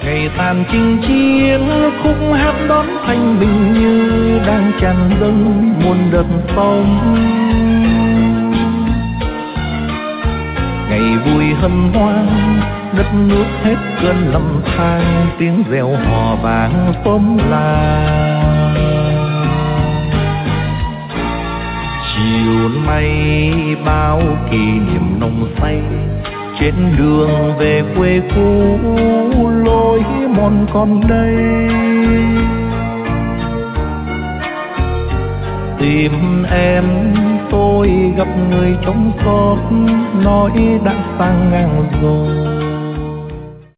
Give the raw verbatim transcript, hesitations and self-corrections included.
ngày tàn chinh chiến, khúc hát đón thanh bình như đang tràn dâng muôn đợt sóng. Ngày vui hân hoan, đất nước hết cơn lầm than, tiếng reo hò vang xóm làng. Chiều nay bao kỷ niệm nồng say, trên đường về quê cũ lối mòn còn đây. Tìm em tôi gặp người trong xót, nói đã sang ngang rồi.